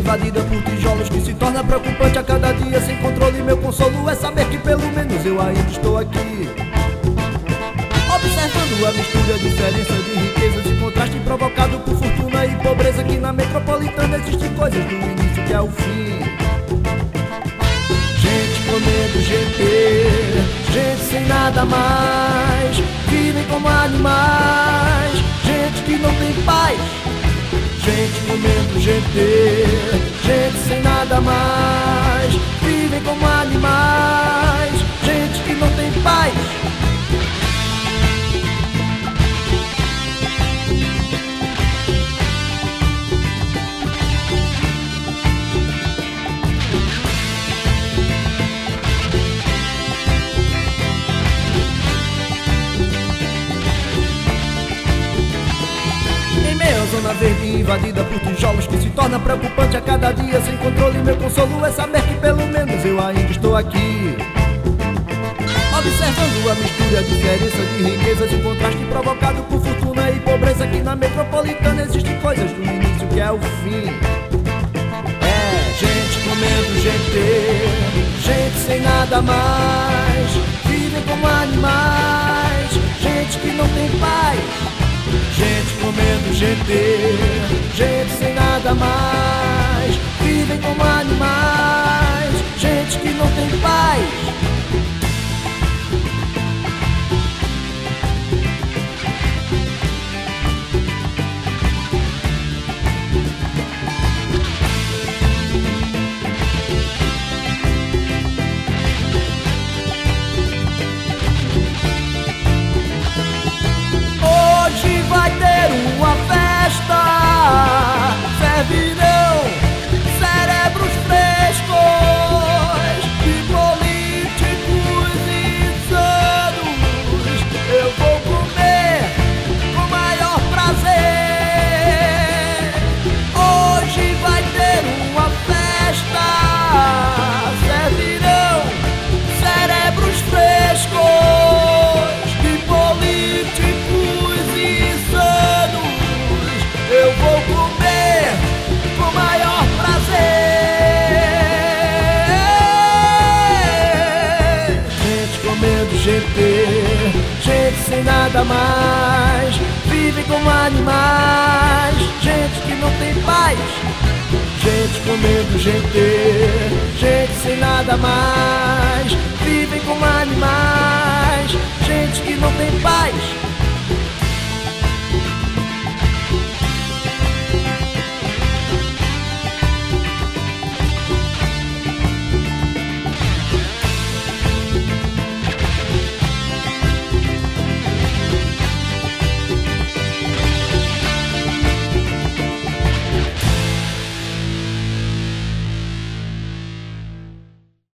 invadida por tijolos que se torna preocupante a cada dia. Sem controle, meu consolo é saber que pelo menos eu ainda estou aqui, observando a mistura, a diferença de riquezas e contraste provocado por fortuna e pobreza. Que na metropolitana existem coisas do início que é o fim. Gente comendo GT, gente sem nada mais, vivem como animais, gente que não tem paz. Gente comendo GT, gente sem nada mais, vivem como animais, gente que não tem paz. Zona verde invadida por tijolos que se torna preocupante a cada dia. Sem controle, meu consolo é saber que pelo menos eu ainda estou aqui, observando a mistura, a diferença de riquezas e contraste provocado por fortuna e pobreza. Que na metropolitana existem coisas do início que é o fim. É gente comendo GT, gente sem nada mais, vivem como animais, gente que não tem paz. Gente comendo GT, gente sem nada mais, vivem como animais, gente que não tem paz. Vai ter uma festa, servirão cérebros frescos e políticos insanos. Eu vou comer com maior prazer. Hoje vai ter uma festa, servirão cérebros frescos e políticos insanos. Eu vou comer com maior prazer. Gente comendo GT, gente sem nada mais, vive como animais, gente que não tem paz. Gente comendo GT, gente sem nada mais, vivem como animais, gente que não tem paz.